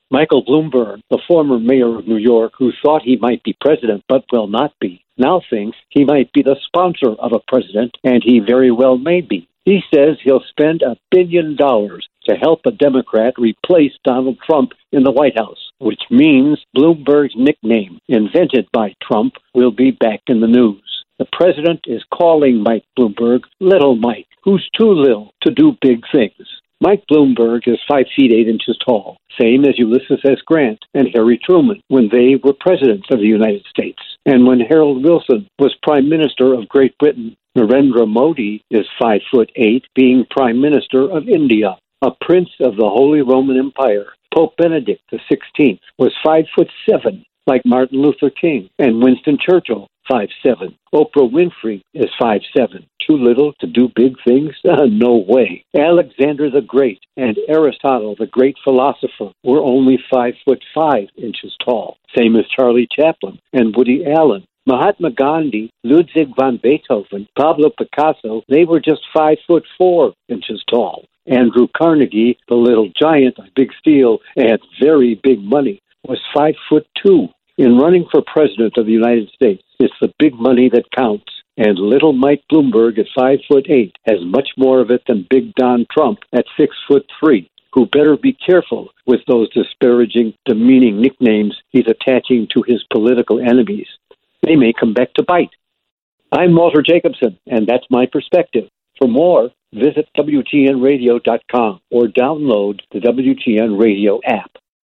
Michael Bloomberg, the former mayor of New York who thought he might be president but will not be, now thinks he might be the sponsor of a president, and he very well may be. He says he'll spend $1 billion to help a Democrat replace Donald Trump in the White House, which means Bloomberg's nickname, invented by Trump, will be back in the news. The president is calling Mike Bloomberg Little Mike, who's too little to do big things. Mike Bloomberg is 5 feet 8 inches tall, same as Ulysses S. Grant and Harry Truman when they were presidents of the United States. And when Harold Wilson was Prime Minister of Great Britain, Narendra Modi is 5 foot 8, being Prime Minister of India. A prince of the Holy Roman Empire, Pope Benedict XVI, was 5 foot 7, like Martin Luther King and Winston Churchill, 5'7". Oprah Winfrey is 5'7". Too little to do big things? No way. Alexander the Great and Aristotle, the great philosopher, were only 5'5" tall, same as Charlie Chaplin and Woody Allen. Mahatma Gandhi, Ludwig van Beethoven, Pablo Picasso, they were just 5'4" tall. Andrew Carnegie, the little giant of big steel and very big money, was 5'2". In running for president of the United States, it's the big money that counts. And little Mike Bloomberg at 5 foot 8 has much more of it than Big Don Trump at 6'3", who better be careful with those disparaging, demeaning nicknames he's attaching to his political enemies. They may come back to bite. I'm Walter Jacobson, and that's my perspective. For more, visit WGNradio.com or download the WGN Radio app.